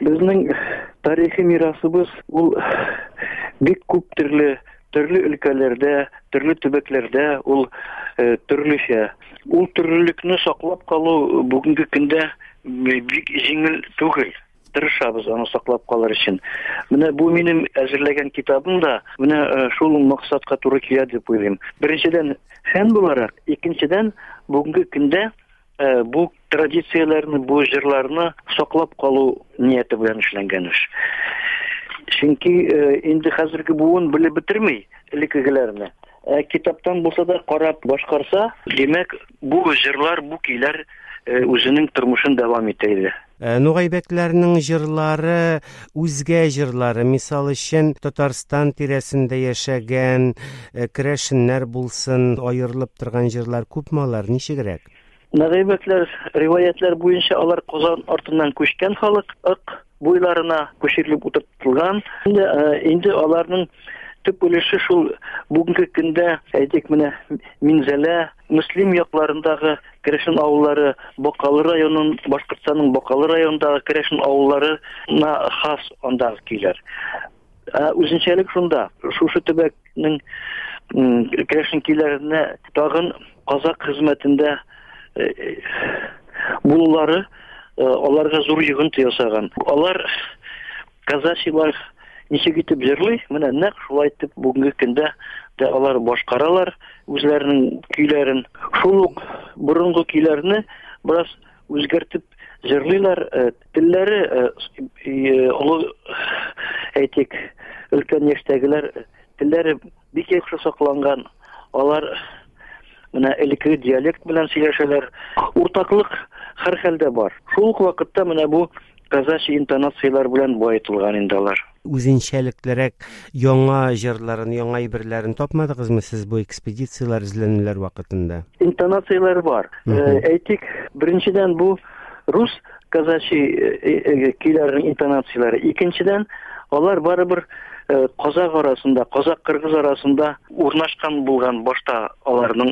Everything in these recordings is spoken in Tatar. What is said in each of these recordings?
Безнең тарихи мирасыбыз ул бик күп төрле өлкәләрдә, төрле төбәкләрдә ул төрлечә. Ул төрлелекне саклап калу бүгенге көндә бик җиңел түгел. Тырышабыз аны саклап калыр өчен. Менә бу минем әзерләгән китабымда менә шул максатка туры килә дип уйлыйм. Беренчедән фән буларак, икенчедән бүгенге көндә бу традицияләрне, бу җырларны саклап калу нияте белән эшләнгән эш. Чөнки инде хәзерге буын белеп бетерми элеккегеләрне. Китаптан булса да карап башкарса, димәк, бу җырлар, бу көйләр үзенең тормышын дәвам итә иде. Нугайбәкләрнең җырлары, үзгә җырлары, мисал өчен Татарстан тирәсендә яшәгән керәшеннәр булсын, аерылып торган җырлар күпме алар, ничегрәк? Нугайбәкләр, риваятлар буенча алар Казан артыннан күчкән халык, буйларына күчерелеп утыртылган. Инде аларның төп өлеше шул бүгенге көндә, әйтик менә Минзәлә, Муслим якларындагы керәшен авыллары, Бакалы районының, Башкортстанның Бакалы районындагы керәшен авылларына хас андагы көйләр. Үзенчәлек шунда, шушы төбәкнең керәшен көйләренә тагын казак хезмәтендә булулары аларга зур йогынты ясаган. Алар казачилар ничек итеп җырлый, менә нәкъ шулай итеп бүгенге көндә дә алар башкаралар үзләренең көйләрен. Шул ук борынгы көйләрне бераз үзгәртеп җырлыйлар. Телләре олы, әйтик, өлкән яшьтәгеләр телләре бик яхшы сакланган. Алар менә элекке диалект белән сөйләшәләр. Уртаклык һәр хәлдә бар. Шул ук вакытта менә бу казачи интонациялар белән баетылган инде алар. Үзенчәлеклерәк яңа җырларын, яңа әйберләрен тапмадыгызмы сез бу экспедициялар, эзләнүләр вакытында? Интонациялар бар. Әйтик, беренчедән бу рус казачи көйләрнең интонациялары. Икенчедән, алар барыбер казак арасында, казак-кыргыз арасында урнашкан булган башта аларның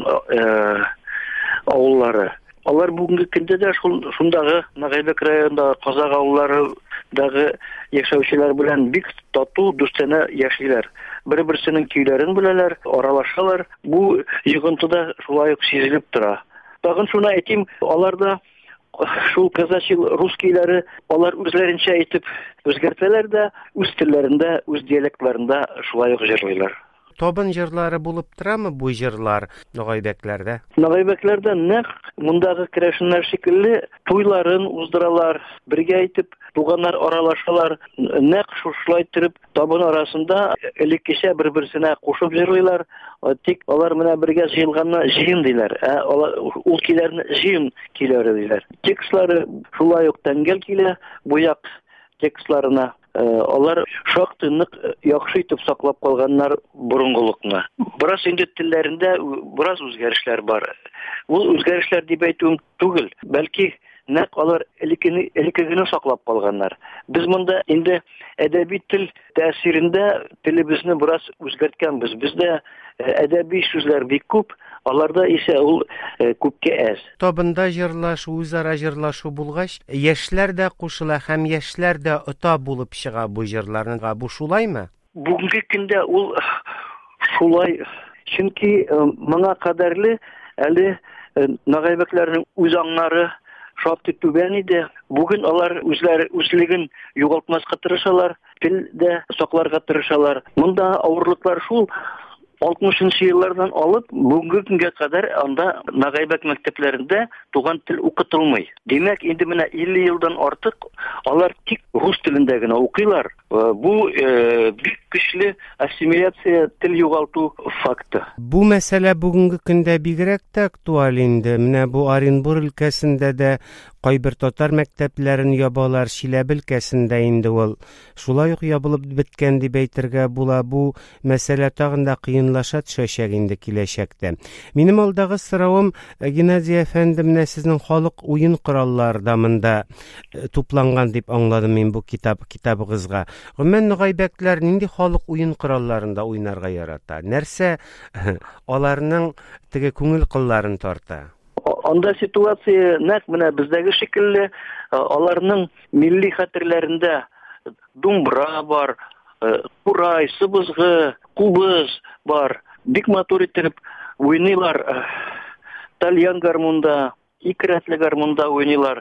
авыллары. Алар бүгенге көндә дә шундагы Нугайбәк районындагы казак авылларындагы яшәүчеләр белән бик тату, дустанә яшиләр. Бер-берсенең көйләрен беләләр, аралашалар. Бу йогынтыда шулай ук сизелеп тора. Тагын шуны әйтим, аларда шул казачи рус көйләре алар үзләренчә әйтеп үзгәртәләр дә, үз телләрендә, үз диалектларында шулай ук җырлыйлар. Табын җырлары булып торамы бу җырлар Нугайбәкләрдә? Нугайбәкләрдә нәкъ мондагы керәшеннәр шикелле туйларын уздыралар, бергә итеп туганнар аралашалар. Нәкъ шулай итеп табын арасында элеккечә бер-берсенә кушып җырлыйлар. Тик алар менә бергә җыелганны җыен диләр. Ул көйләрне җыен көйләре диләр. Текстлары шулай ук тәңгәл килә, буяк текстларына. Алар шактый нык яхшы итеп саклап калганнар борынгылыкны. Бераз инде телләрендә бераз үзгәрешләр бар. Ул үзгәрешләр дип әйтүем түгел, бәлки нәкъ алар элеккегене саклап калганнар. Без монда инде әдәби тел тәэсирендә телебезне бераз үзгәрткәнбез. Бездә әдәби сүзләр бик күп, аларда исә ул күпкә әз. Табында җырлашу, үзара җырлашу булгач, яшьләр дә кушыла һәм яшьләр дә ота булып чыга бу җырларга. Бу шулаймы? Бүгенге көндә ул шулай. Чөнки моңа кадәрле әле Нугайбәкләрнең үз аңнары шактый түбән иде. Бүген алар үзлеген югалтмаска тырышалар, телдә сакларга тырышалар. Монда авырлыклар шул 60-нчы еллардан алып бүгенге көнгә кадәр анда Нугайбәк мәктәпләрендә туган тел укытылмый. Димәк, инде менә 50 елдан артык алар тик рус телендә генә укыйлар. Бу бик көчле ассимиляция, тел югалту факты. Бу мәсьәлә бүгенге көндә бигрәк тә актуаль инде. Менә бу Оренбур өлкәсендә дә кайбер татар мәктәпләрен ябалар, Чиләбе өлкәсендә инде ул. Шулай ук ябылып беткән дип әйтергә була. Бу мәсьәлә тагын да кыенлаша төшәчәк инде киләчәктә. Минем алдагы соравым, Геннадий әфәнде, менә сезнең халык уен кораллары да монда тупланган дип аңладым мин бу китабыгызга. Гомумән Нугайбәкләр нинди халык уен коралларында уйнарга ярата? Нәрсә аларның теге күңел кылларын тарта? Анда ситуация нәкъ менә бездәге шикелле, аларның милли хәтерләрендә думбра бар, курай, сыбызгы, кубыз бар. Бик матур итеп уйныйлар. Тальян гармунда, икрәтле гармунда уйныйлар.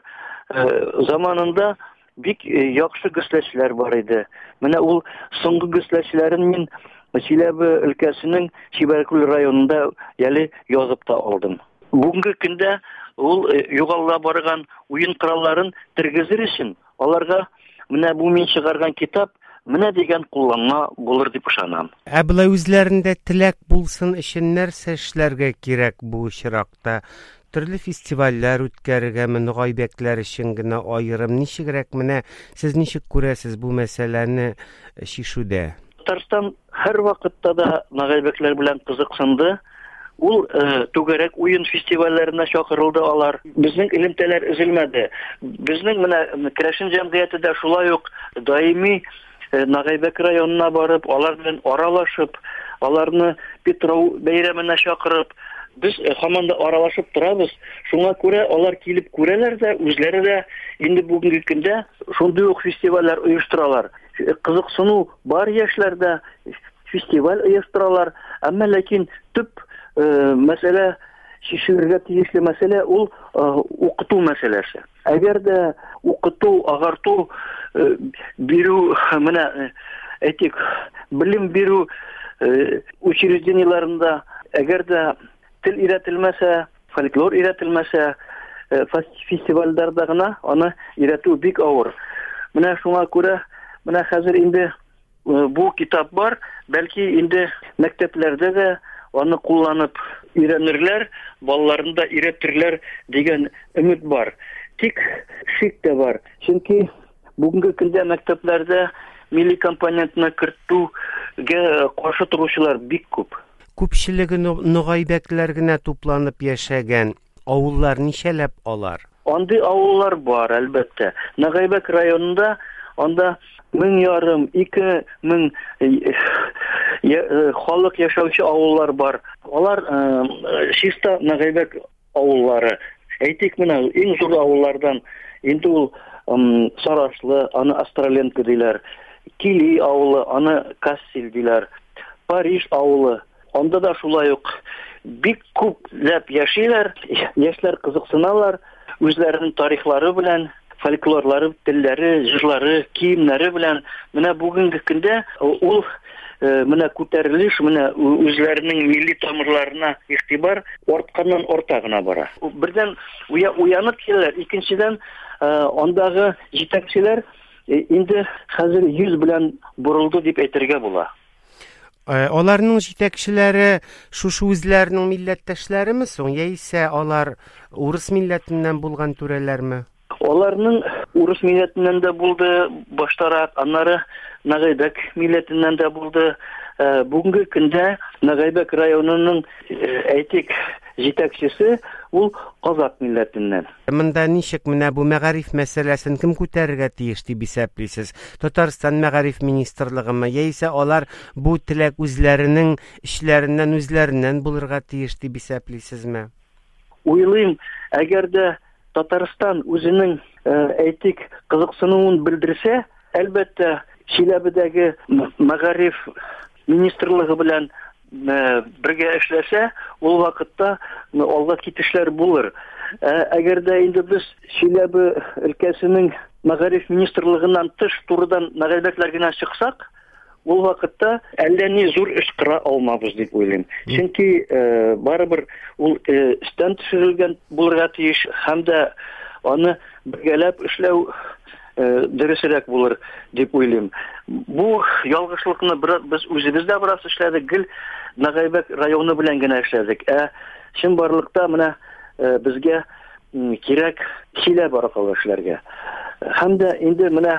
Заманында бик яхшы гөсләчләр бар иде. Менә ул соңгы гөсләчләрен мин Чиләбе өлкәсенең Чибәркүл районында яле язып та алдым. Бүгенге көндә ул югалла барган уен коралларын тергезер өчен аларга менә бу мин чыгарган китап менә дигән кулланма булыр дип ышанам. Булай үзләрендә теләк булсын өчен нәрсә эшләргә кирәк бу чиракта? Төрле фестивальләр үткәрергәме, ногайбәкләр өчен генә аерым ничегрәк менә сез ничек күрәсез бу мәсьәләне шишүдә? Татарстан һәр вакытта да ногайбәкләр белән кызыксынды. Ул түгәрәк уен фестивальләренә чакырылды алар. Безнең элемтәләр өзелмәде. Безнең менә Керәшен җәмгыяте дә шулай ук даими Нагайбәк районына барып, алар белән аралашып, аларны Петров бәйрәменә чакырып, без һаман да аралашып торабыз. Шуңа күрә алар килеп күрәләр дә, үзләре дә инде бүгенге көндә шундый ук фестивальләр оештыралар. Кызыксыну бар яшьләрдә фестиваль оештыралар, әмма ләкин төп мәсьәлә шишергә тиешле мәсьәлә ул укыту мәсьәләсе. Әгәр дә укыту, агарту, бирү, менә әйтик, белем бирү учреждениеларында әгәр дә тел өйрәтелмәсә, фольклор өйрәтелмәсә, фестивальләрдә генә аны өйрәтү бик авыр. Менә шуңа күрә, менә хәзер инде бу китап бар, бәлки инде мәктәпләрдә дә аны кулланып өйрәнерләр, балаларын да өйрәтерләр дигән өмет бар. Тик шик тә бар. Чөнки бүгенге көндә мәктәпләрдә милли компонентны кертүгә каршы торучылар бик күп. Күпчелеге ногайбәкләр генә тупланып яшәгән авыллар ничәләп алар? Андый авыллар бар, әлбәттә. Ногайбәк районында анда 1200 халык яшәүче авыллар бар. Алар чиста Ногайбәк авыллары. Әйтик, менә иң зур авыллардан инде ул Сарашлы, аны Астраленко диләр. Кили авылы, аны Кассил диләр. Париж авылы, анда да шулай ук бик күпләп яшиләр, яшьләр кызыксыналар үзләренең тарихлары белән, фольклорлары, телләре, җырлары, киемнәре белән. Менә бүгенге көндә ул менә күтәрелеш, менә үзләренең милли тамырларына игътибар артканнан арта гына бара. Бердән уянып киләләр, икенчедән андагы җитәкчеләр инде хәзер 100 белән бурылды дип әйтергә була. Аларның җитәкчеләре шушы үзләренең милләттәшләреме соң, яисә алар урыс милләтеннән булган түрәләрме? Аларның урыс милләтеннән дә булды баштарак, аннары Нагайбәк милләтеннән дә булды. Бүгенге көндә Нагайбәк районының әйтик җитәкчесе ул Казак милләтеннән. Монда ничек менә бу мәгариф мәсьәләсен кем күтәрергә тиеш дип исәплисез? Татарстан мәгариф министрлыгымы, яисә алар бу теләк үзләренең эшләреннән булырга тиеш дип исәплисезме? Уйлыйм, әгәр дә Татарстан үзенең әйтик кызыксынуын белдерсә, әлбәттә Чиләбедәге мәгариф министрлыгы белән бергә эшләсә, ул вакытта алга китешләр булыр. Әгәр дә инде без Чиләбе өлкәсенең мәгариф министрлыгыннан тыш турыдан Нагайбәкләр генә чыксак, ул вакытта әллә ни зур эш кыра алмабыз дип уйлыйм. Чөнки барыбер ул истән төшерелгән булырга тиеш, һәм дә аны бергәләп эшләү дөресрәк булыр дип уйлыйм. Бу ялгышлыкны без үзебез дә бераз эшләдек, гел Нагайбәк районы белән генә эшләдек. Чын барлыкта менә безгә кирәк Чиләбе аркылы эшләргә. Һәм дә инде менә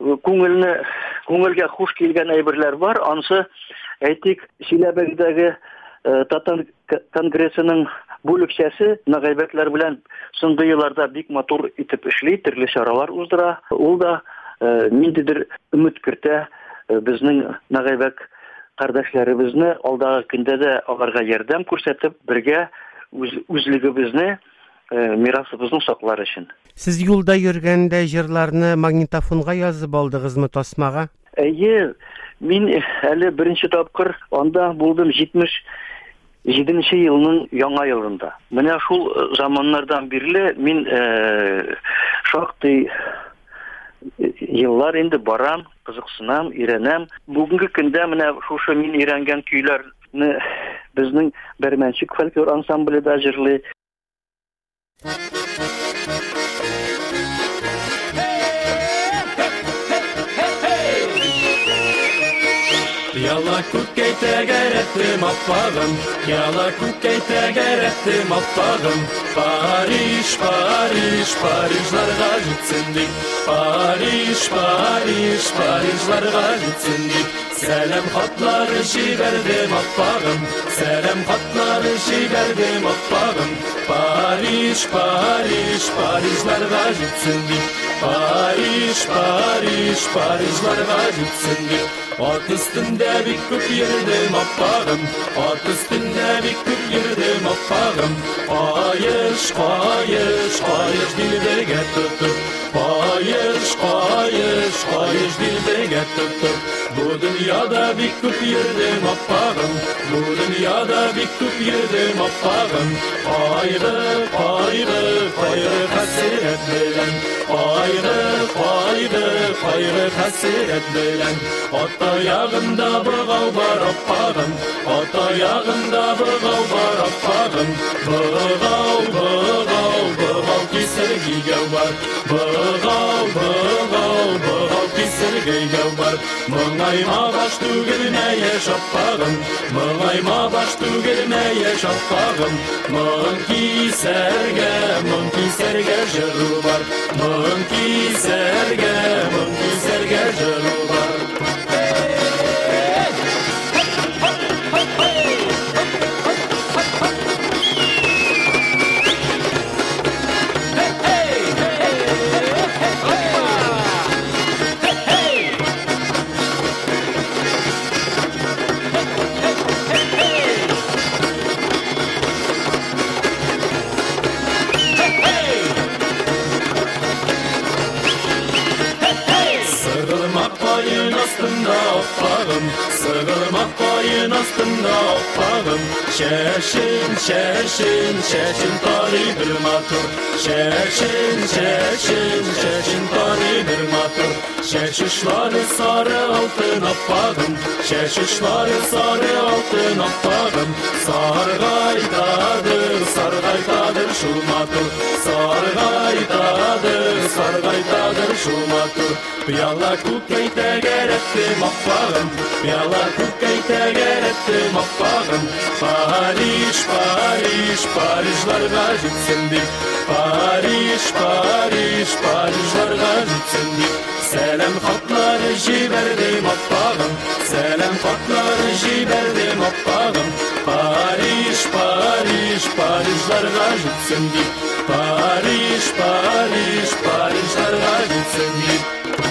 күңелгә хуш килгән әйберләр бар. Ансы әйтик, Чиләбедәге Татар конгрессының бүлекчәсе Нагайбәкләр белән соңгы елларда бик матур итеп эшли, төрле чаралар уздыра. Ул да ниндидер өмет кертә безнең Нагайбәк кардәшләребезне алдагы көндә дә аларга ярдәм күрсәтеп, бергә үзлегебезне мирасыбызны саклар өчен. Сез юлда йөргәндә җырларны магнитофонга язып алдыгызмы тасмага? Әйе, мин әле беренче тапкыр анда булдым 77 елның яңа елында. Менә шул заманнардан бирле мин шактый еллар инде барам, кызыксынам, өйрәнәм. Бүгенге көндә менә шушы мин өйрәнгән көйләрне безнең Бәрмәнчек фольклор ансамбледа җырлый. Яла күккәй тәгәрәттем аппагым, яла күккәй тәгәрәттем аппагым. Париж, Париж, Парижларга җитсен дип. Париж, Париж, Парижларга җитсен дип. Сәлам хатлары җибәрдем аппагым, сәлам хатлары җибәрдем аппагым. Париж, Париж, Парижларга җитсен дип. Париж, Париж, Парижларга җитсен дип. Ат өстендә бик күп йөрдем аппагым, ат өстендә бик күп йөрдем аппагым. Каеш, каеш, каеш дилбегә тотып. Каеш, каеш, каеш дилбегә тотып. Бу дөньяда бик күп йөрдем аппагым, бу дөньяда бик күп йөрдем аппагым. Кайгы, кайгы, кайгы хәсрәт белән. Кайгы, кайгы, кайгы хәсрәт белән. Ата ягында богау бар аппагым, ата ягында богау бар аппагым. Богау, богау, богау кисергегә бар. Богау, богау, богау кисергегә бар. Моңайма баш түгел мәяш аппагым, моңайма баш түгел мәяш аппагым. Моң кисәргә җыру бар. Моң кисәргә җыру бар. Сыгылмак кайын астында аппагым. Шәшин, шәшин, шәшин тарый бер матур. Шәшин, шәшин, шәшин тарый бер матур. Шәшешләре сары алтын аппагым, шәшешләре сары алтын аппагым. Саргайтадыр, саргайтадыр шул матур. Саргайтадыр шул матур. Пыяла күккәй тәгәрәттем аппагым, пыяла күккәй тәгәрәттем аппагым. Париж, Париж, Парижларга җитсен дип. Париж, Париж, Парижларга җитсен дип. Сәлам хатлары җибәрдем аппагым, сәлам хатлары җибәрдем аппагым. Париж, Париж, Парижларга җитсен дип. Париж, Париж, Парижларга җитсен дип.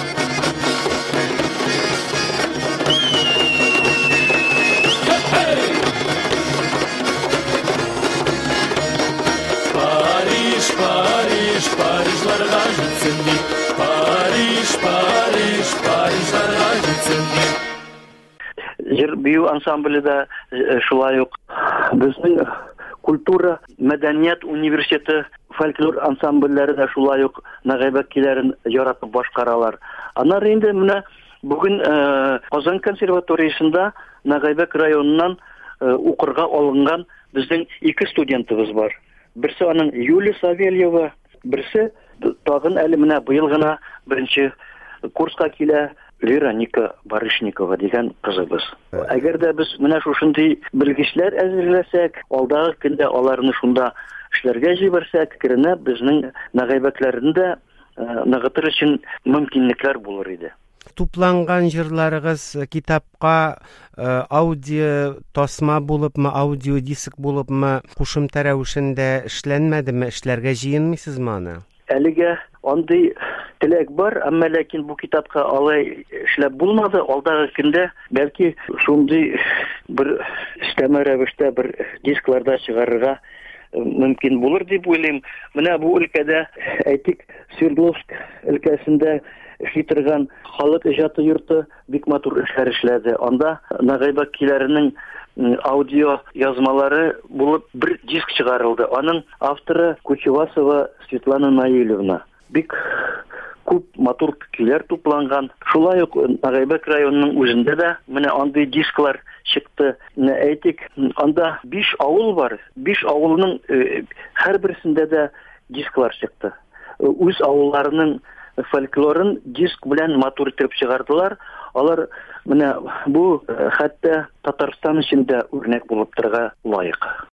Париж, Париж, Парижларга җитсен дип. Париж, Париж, Парижларга җитсен дип. Җыр-бию ансамбледа шулай ук безнең культура, мәдәният университеты фольклор ансамбльләре дә шулай ук нагайбәт көйләрен яратып башкаралар. Аннары инде менә бүген Казан консерваториясендә Нагайбәк районыннан укырга алынган безнең 2 студентыбыз бар. Берсе аның Юлия Савельева, берсе тагын әле менә быел гына беренче курска килә Вероника Барышникова дигән кызыбыз. Әгәр дә без менә шушындый белгечләр әзерләсәк, алдагы көндә аларны шунда эшләргә җибәрсәк, керенә безнең нагайбәкләрендә ныгытыр өчен мөмкинлекләр булыр иде. Тупланган җырларыгыз китапка аудио тасма булыпмы, аудио диск булыпмы, кушымта рәвешендә эшләнмәдеме, эшләргә җыенмыйсызмы аны? Әлегә андый теләк бар, әмма ләкин бу китапка алай эшләп булмады. Алдагы көндә бәлки шундый бер истәмә рәвештә бер дискларда чыгарырга мөмкин булыр дип уйлыйм. Менә бу өлкәдә әйтик, Свердловск өлкәсендә эшли торган халык иҗаты йорты бик матур эшләр эшләде. Анда Нагайбак киләренең аудио язмалары булып бер диск чыгарылды. Аның авторы Кучевасова Светлана Наилевна. Бик күп матур көйләр тупланган. Шулай ук Нагайбак районының үзендә дә менә андый дисклар чыкты. Әйтик, анда 5 авыл бар. 5 авылның һәрберсендә дә дисклар чыкты. Үз авылларының фольклорын диск белән матур итеп чыгардылар. Алар менә бу хәтта Татарстан өчен дә үрнәк булып торырга лаек.